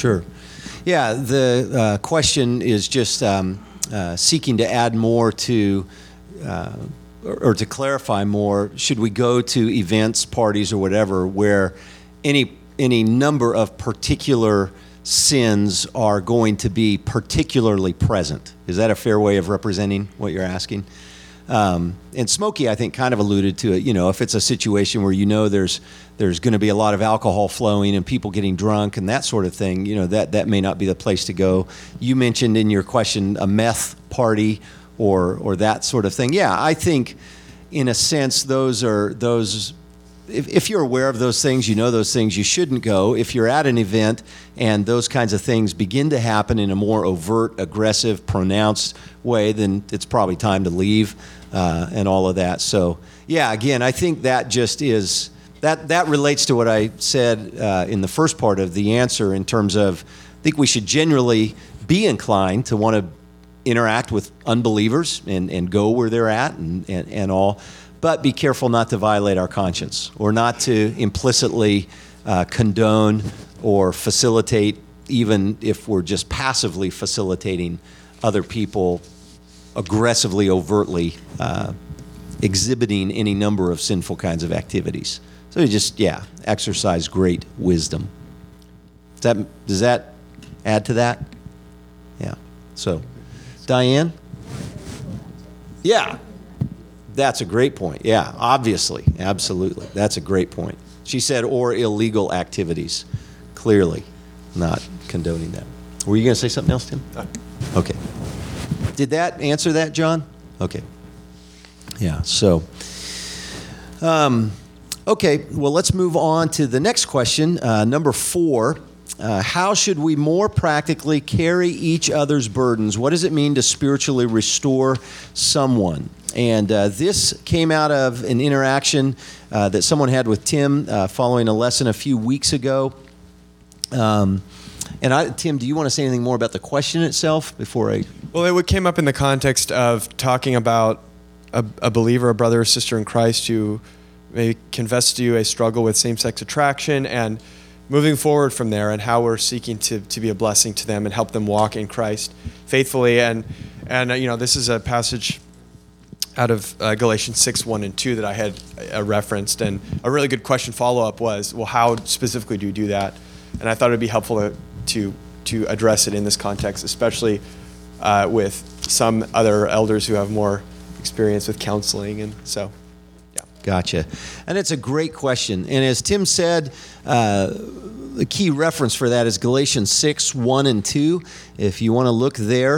Sure. Yeah, the question is just seeking to add more to, or to clarify more. Should we go to events, parties, or whatever, where any number of particular sins are going to be particularly present? Is that a fair way of representing what you're asking? And Smokey, I think, kind of alluded to it. You know, if it's a situation where you know there's going to be a lot of alcohol flowing and people getting drunk and that sort of thing, you know, that may not be the place to go. You mentioned in your question a meth party or that sort of thing. Yeah, I think in a sense those. If you're aware of those things, you know those things, you shouldn't go. If you're at an event and those kinds of things begin to happen in a more overt, aggressive, pronounced way, then it's probably time to leave and all of that. So, yeah, again, I think that just is, that relates to what I said in the first part of the answer in terms of, I think we should generally be inclined to want to interact with unbelievers and go where they're at and all. But be careful not to violate our conscience or not to implicitly condone or facilitate, even if we're just passively facilitating other people aggressively, overtly exhibiting any number of sinful kinds of activities. So you just, exercise great wisdom. Does that add to that? Yeah. So, Diane? Yeah. That's a great point. Yeah, obviously. Absolutely. That's a great point. She said, or illegal activities. Clearly not condoning that. Were you going to say something else, Tim? Okay. Did that answer that, John? Okay. Yeah, so. Okay, well, let's move on to the next question, number 4. How should we more practically carry each other's burdens? What does it mean to spiritually restore someone? And this came out of an interaction that someone had with Tim following a lesson a few weeks ago. Tim, do you want to say anything more about the question itself before I... Well, it came up in the context of talking about a believer, a brother or sister in Christ who may confess to you a struggle with same-sex attraction and moving forward from there and how we're seeking to be a blessing to them and help them walk in Christ faithfully. And this is a passage out of Galatians 6:1-2 that I had referenced. And a really good question follow-up was, well, how specifically do you do that? And I thought it would be helpful to address it in this context, especially with some other elders who have more experience with counseling. And so, yeah. Gotcha. And it's a great question. And as Tim said, the key reference for that is Galatians 6:1-2. If you want to look there,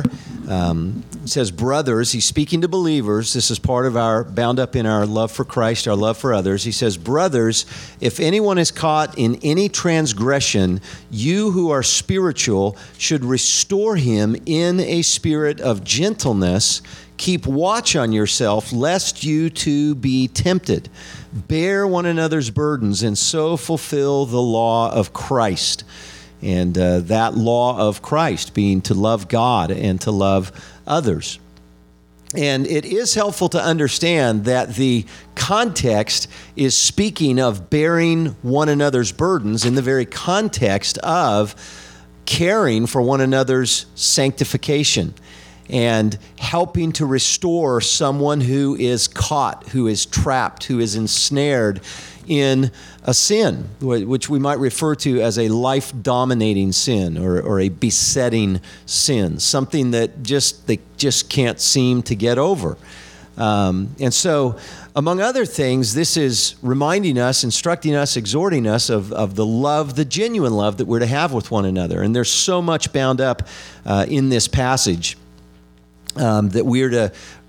it says, brothers, he's speaking to believers. This is part of our, bound up in our love for Christ, our love for others. He says, brothers, if anyone is caught in any transgression, you who are spiritual should restore him in a spirit of gentleness. Keep watch on yourself, lest you too be tempted. Bear one another's burdens, and so fulfill the law of Christ. And that law of Christ being to love God and to love others. And it is helpful to understand that the context is speaking of bearing one another's burdens in the very context of caring for one another's sanctification and helping to restore someone who is caught, who is trapped, who is ensnared in a sin, which we might refer to as a life-dominating sin or a besetting sin, something that they just can't seem to get over. And so, among other things, this is reminding us, instructing us, exhorting us of the love, the genuine love that we're to have with one another. And there's so much bound up in this passage that we are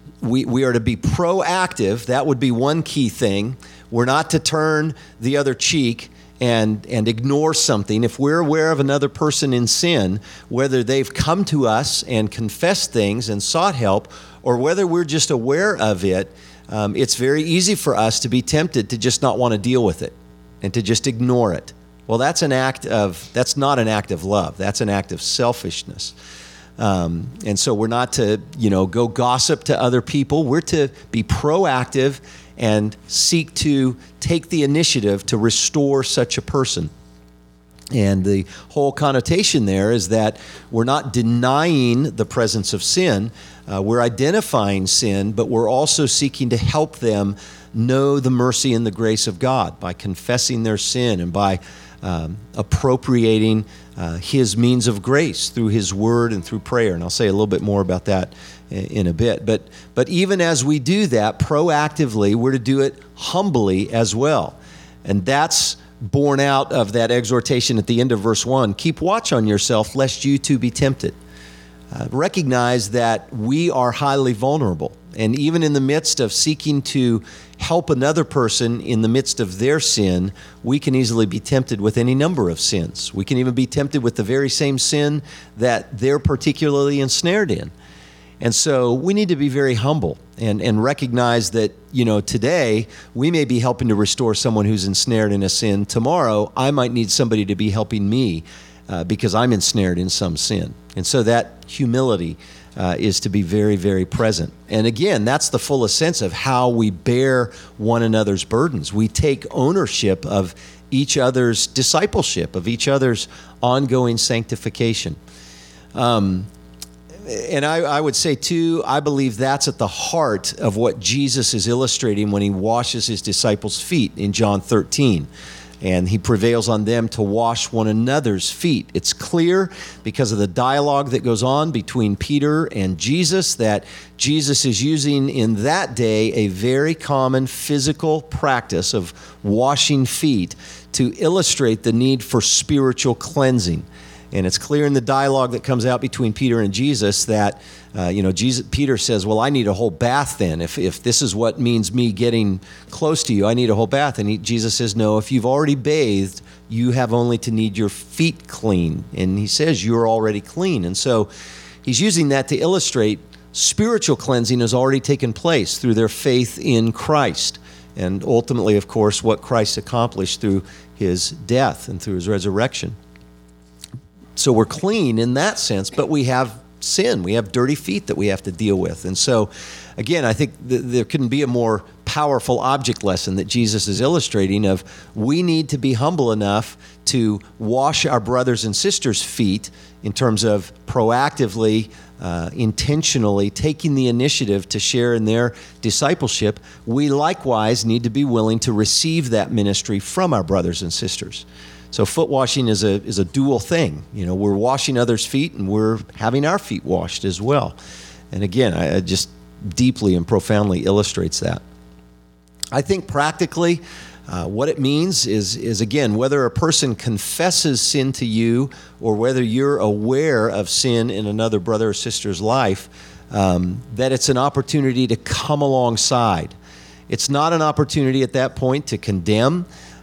to be proactive. That would be one key thing. We're not to turn the other cheek and ignore something. If we're aware of another person in sin, whether they've come to us and confessed things and sought help, or whether we're just aware of it, it's very easy for us to be tempted to just not want to deal with it and to just ignore it. Well, that's not an act of love. That's an act of selfishness. And so we're not to, go gossip to other people. We're to be proactive and seek to take the initiative to restore such a person. And the whole connotation there is that we're not denying the presence of sin. We're identifying sin, but we're also seeking to help them know the mercy and the grace of God by confessing their sin and by appropriating His means of grace through His Word and through prayer. And I'll say a little bit more about that in a bit. But even as we do that proactively, we're to do it humbly as well. And that's born out of that exhortation at the end of verse 1. Keep watch on yourself, lest you too be tempted. Recognize that we are highly vulnerable. And even in the midst of seeking to help another person in the midst of their sin, we can easily be tempted with any number of sins. We can even be tempted with the very same sin that they're particularly ensnared in. And so we need to be very humble and recognize that, today we may be helping to restore someone who's ensnared in a sin. Tomorrow, I might need somebody to be helping me because I'm ensnared in some sin. And so that humility is to be very, very present. And again, that's the fullest sense of how we bear one another's burdens. We take ownership of each other's discipleship, of each other's ongoing sanctification. And I would say, too, I believe that's at the heart of what Jesus is illustrating when He washes His disciples' feet in John 13. And He prevails on them to wash one another's feet. It's clear because of the dialogue that goes on between Peter and Jesus that Jesus is using in that day a very common physical practice of washing feet to illustrate the need for spiritual cleansing. And it's clear in the dialogue that comes out between Peter and Jesus that, Peter says, well, I need a whole bath then. If this is what means me getting close to you, I need a whole bath. And Jesus says, no, if you've already bathed, you have only to need your feet clean. And He says you're already clean. And so He's using that to illustrate spiritual cleansing has already taken place through their faith in Christ. And ultimately, of course, what Christ accomplished through His death and through His resurrection. So we're clean in that sense, but we have sin. We have dirty feet that we have to deal with. And so, again, I think there couldn't be a more powerful object lesson that Jesus is illustrating of we need to be humble enough to wash our brothers and sisters' feet in terms of proactively, intentionally taking the initiative to share in their discipleship. We likewise need to be willing to receive that ministry from our brothers and sisters. So foot washing is a dual thing. We're washing others' feet and we're having our feet washed as well. And again, I just deeply and profoundly illustrates that. I think practically what it means is again, whether a person confesses sin to you or whether you're aware of sin in another brother or sister's life, that it's an opportunity to come alongside. It's not an opportunity at that point to condemn.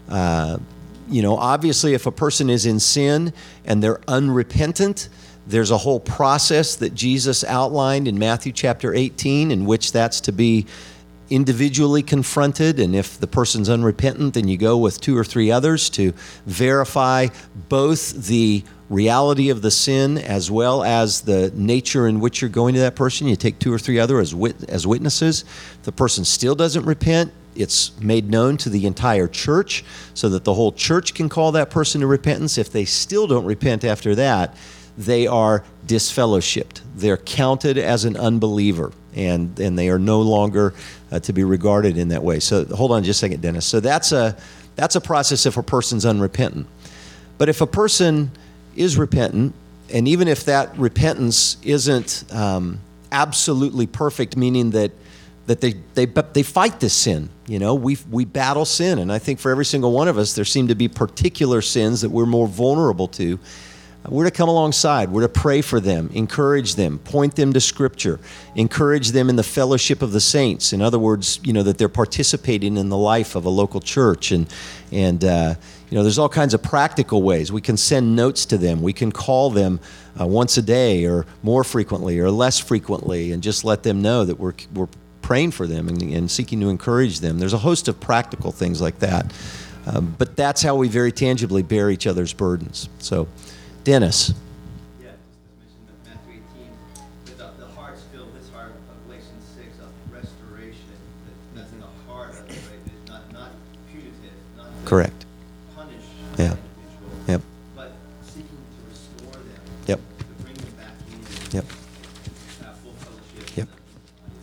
Obviously, if a person is in sin and they're unrepentant, there's a whole process that Jesus outlined in Matthew chapter 18 in which that's to be individually confronted. And if the person's unrepentant, then you go with 2 or 3 others to verify both the reality of the sin as well as the nature in which you're going to that person. You take 2 or 3 others as witnesses. If the person still doesn't repent, it's made known to the entire church so that the whole church can call that person to repentance. If they still don't repent after that, they are disfellowshipped. They're counted as an unbeliever, and they are no longer to be regarded in that way. So hold on just a second, Dennis. So that's a process if a person's unrepentant. But if a person is repentant, and even if that repentance isn't absolutely perfect, meaning that they fight this sin. We battle sin, and I think for every single one of us, there seem to be particular sins that we're more vulnerable to. We're to come alongside. We're to pray for them, encourage them, point them to Scripture, encourage them in the fellowship of the saints. In other words, that they're participating in the life of a local church, and there's all kinds of practical ways. We can send notes to them. We can call them once a day, or more frequently, or less frequently, and just let them know that we're praying for them and seeking to encourage them. There's a host of practical things like that. But that's how we very tangibly bear each other's burdens. So, Dennis. Yeah, just as mentioned in Matthew 18, with the heart still, this heart of Galatians 6 of restoration. That's in the heart of it, right? It's not punitive, not Correct. punish Yeah. the individual. Yep. But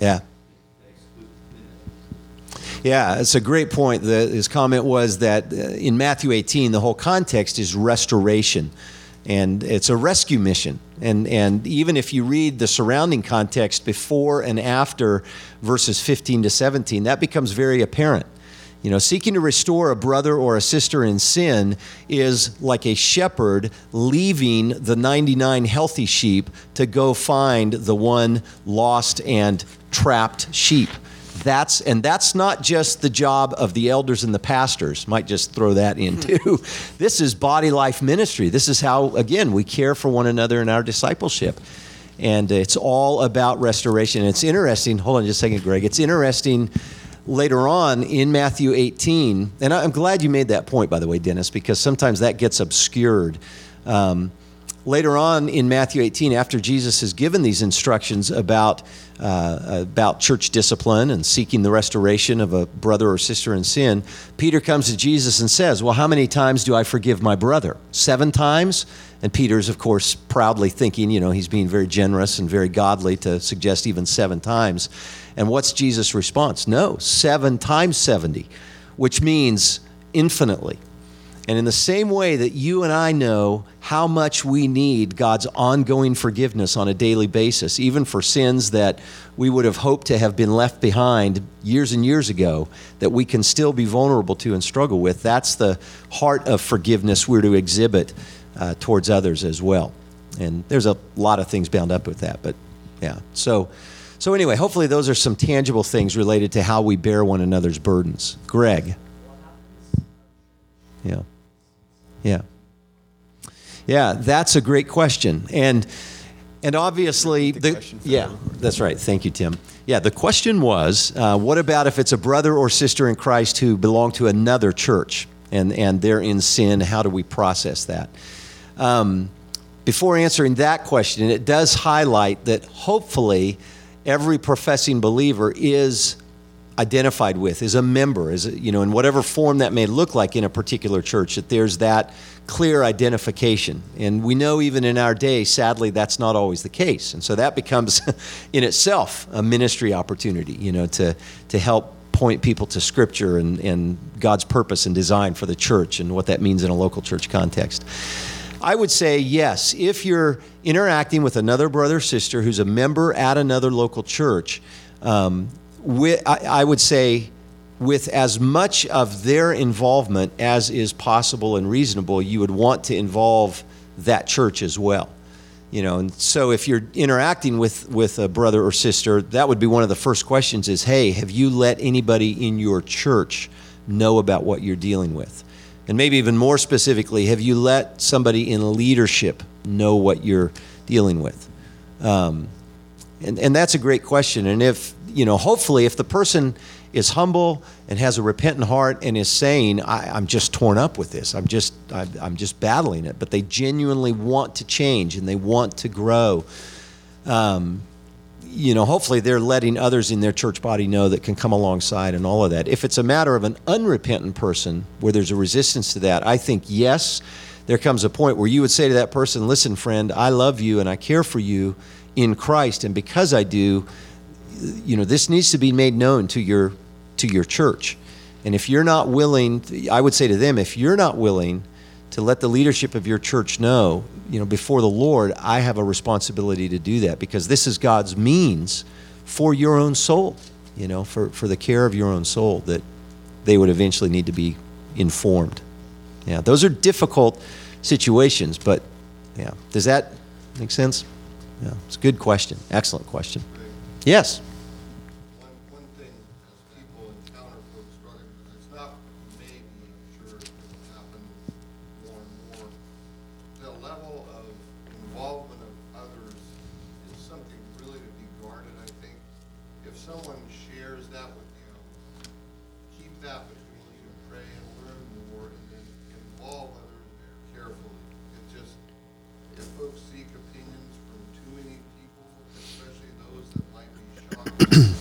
Yeah. Yeah, it's a great point. His comment was that in Matthew 18, the whole context is restoration, and it's a rescue mission. And even if you read the surrounding context before and after verses 15 to 17, that becomes very apparent. You know, seeking to restore a brother or a sister in sin is like a shepherd leaving the 99 healthy sheep to go find the one lost and trapped sheep. That's not just the job of the elders and the pastors. Might just throw that in too. This is body life ministry. This is how, again, we care for one another in our discipleship. And it's all about restoration. It's interesting. Hold on just a second, Greg. It's interesting later on in Matthew 18, and I'm glad you made that point, by the way, Dennis, because sometimes that gets obscured. Later on in Matthew 18, after Jesus has given these instructions about church discipline and seeking the restoration of a brother or sister in sin, Peter comes to Jesus and says, well, how many times do I forgive my brother? 7 times? And Peter's, of course, proudly thinking, he's being very generous and very godly to suggest even 7 times. And what's Jesus' response? No, 7 times 70, which means infinitely. And in the same way that you and I know how much we need God's ongoing forgiveness on a daily basis, even for sins that we would have hoped to have been left behind years and years ago, that we can still be vulnerable to and struggle with, that's the heart of forgiveness we're to exhibit towards others as well. And there's a lot of things bound up with that, but yeah. So anyway, hopefully those are some tangible things related to how we bear one another's burdens. Greg? Yeah, that's a great question. And obviously, that's right. Thank you, Tim. Yeah, the question was, what about if it's a brother or sister in Christ who belong to another church and they're in sin? How do we process that? Before answering that question, it does highlight that hopefully every professing believer is identified with, is a member, in whatever form that may look like in a particular church, that there's that clear identification. And we know even in our day, sadly, that's not always the case. And so that becomes in itself a ministry opportunity, to help point people to Scripture and God's purpose and design for the church and what that means in a local church context. I would say yes, if you're interacting with another brother or sister who's a member at another local church, I would say with as much of their involvement as is possible and reasonable, you would want to involve that church as well. And so if you're interacting with a brother or sister, that would be one of the first questions is, hey, have you let anybody in your church know about what you're dealing with? And maybe even more specifically, have you let somebody in leadership know what you're dealing with? And that's a great question. And if, hopefully if the person is humble and has a repentant heart and is saying, I'm just torn up with this, I'm just battling it, but they genuinely want to change and they want to grow, hopefully they're letting others in their church body know that can come alongside and all of that. If it's a matter of an unrepentant person where there's a resistance to that, I think, yes, there comes a point where you would say to that person, listen, friend, I love you and I care for you in Christ, and because I do, this needs to be made known to your church. And if you're not willing, I would say to them, if you're not willing to let the leadership of your church know, before the Lord, I have a responsibility to do that, because this is God's means for your own soul, for the care of your own soul, that they would eventually need to be informed. Yeah, those are difficult situations, but yeah. Does that make sense? Yeah, it's a good question. Excellent question. Yes? One thing, as people encounter folks struggling, it's not maybe, I'm sure it will happen more and more, the level of involvement of others is something really to be guarded, I think. If someone shares that with you, keep that between you, pray and learn more, and then involve others carefully. It just, if folks seek opinions from too many people, especially those that might be shocked,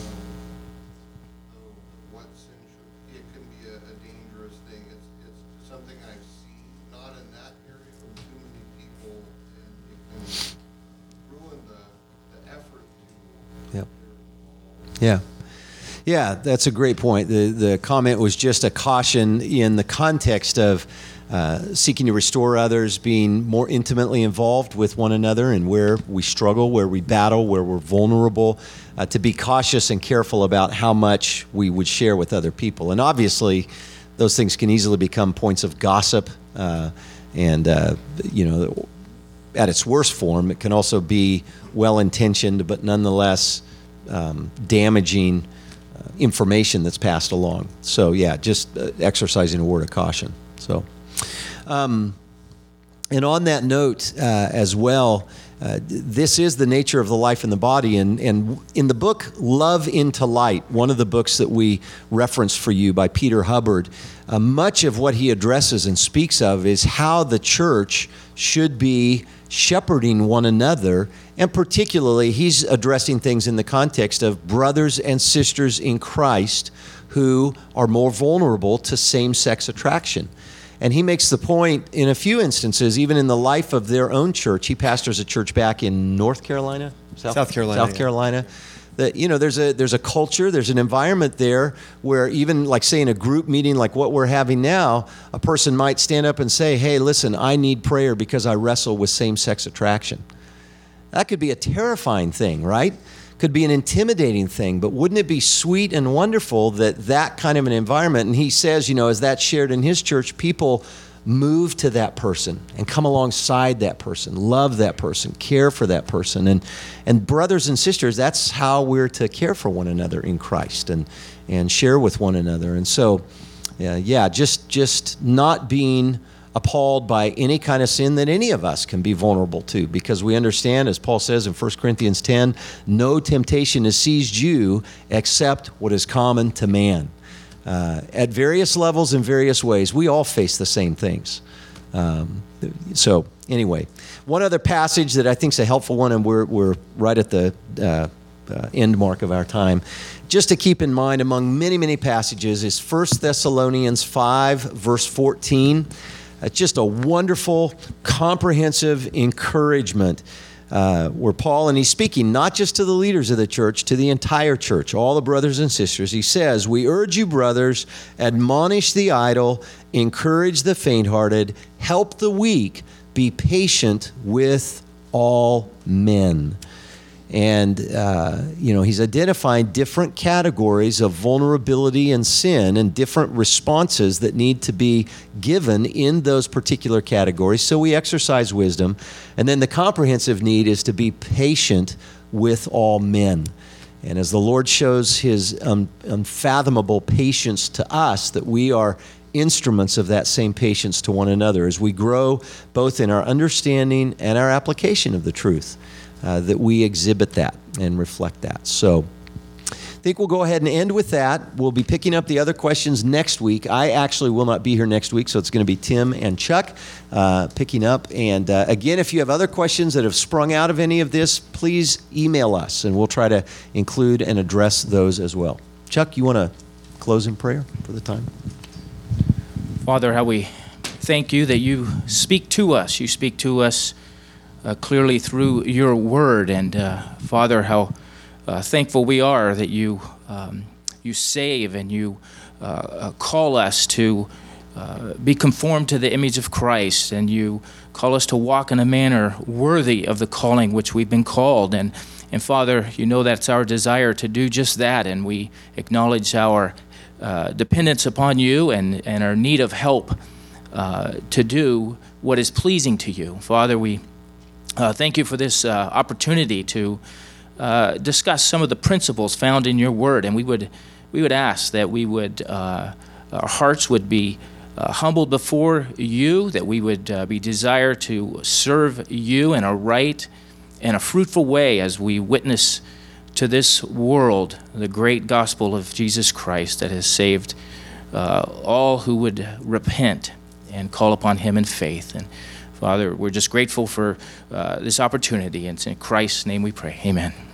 what sin should, it can be a dangerous thing. It's something I've seen, not in that area, from too many people, and it can ruin the effort to. Yep. Yeah. Yeah, that's a great point. The comment was just a caution in the context of seeking to restore others, being more intimately involved with one another, and where we struggle, where we battle, where we're vulnerable, to be cautious and careful about how much we would share with other people. And obviously, those things can easily become points of gossip, and at its worst form, it can also be well-intentioned, but nonetheless damaging information that's passed along. So yeah, just exercising a word of caution. So, and on that note as well, this is the nature of the life in the body. And in the book, Love into Light, one of the books that we referenced for you by Peter Hubbard, much of what he addresses and speaks of is how the church should be shepherding one another. And particularly, he's addressing things in the context of brothers and sisters in Christ who are more vulnerable to same-sex attraction. And he makes the point in a few instances, even in the life of their own church. He pastors a church back in North Carolina? South Carolina. South Carolina. That, there's a culture, there's an environment there where even like say in a group meeting like what we're having now, a person might stand up and say, hey, listen, I need prayer because I wrestle with same-sex attraction. That could be a terrifying thing, right? Could be an intimidating thing, but wouldn't it be sweet and wonderful that kind of an environment, and he says, as that's shared in his church, people move to that person and come alongside that person, love that person, care for that person. And brothers and sisters, that's how we're to care for one another in Christ and share with one another. And so, just not being appalled by any kind of sin that any of us can be vulnerable to, because we understand, as Paul says in 1 Corinthians 10, no temptation has seized you except what is common to man. At various levels in various ways, we all face the same things. So anyway, one other passage that I think is a helpful one, and we're right at the end mark of our time, just to keep in mind among many, many passages, is 1 Thessalonians 5, verse 14. It's just a wonderful, comprehensive encouragement where Paul, and he's speaking not just to the leaders of the church, to the entire church, all the brothers and sisters. He says, we urge you, brothers, admonish the idle, encourage the faint-hearted, help the weak, be patient with all men. And, he's identifying different categories of vulnerability and sin and different responses that need to be given in those particular categories. So we exercise wisdom. And then the comprehensive need is to be patient with all men. And as the Lord shows his unfathomable patience to us, that we are instruments of that same patience to one another as we grow both in our understanding and our application of the truth. That we exhibit that and reflect that. So I think we'll go ahead and end with that. We'll be picking up the other questions next week. I actually will not be here next week, so it's going to be Tim and Chuck picking up. And again, if you have other questions that have sprung out of any of this, please email us, and we'll try to include and address those as well. Chuck, you want to close in prayer for the time? Father, how we thank you that you speak to us. You speak to us clearly through your word. And Father, how thankful we are that you save and you call us to be conformed to the image of Christ, and you call us to walk in a manner worthy of the calling which we've been called. And Father, you know that's our desire to do just that, and we acknowledge our dependence upon you and our need of help to do what is pleasing to you. Father, we thank you for this opportunity to discuss some of the principles found in your word, and we would ask that we would our hearts would be humbled before you, that we would be desire to serve you in a right and a fruitful way as we witness to this world the great gospel of Jesus Christ that has saved all who would repent and call upon him in faith. And Father, we're just grateful for this opportunity, and it's in Christ's name we pray. Amen.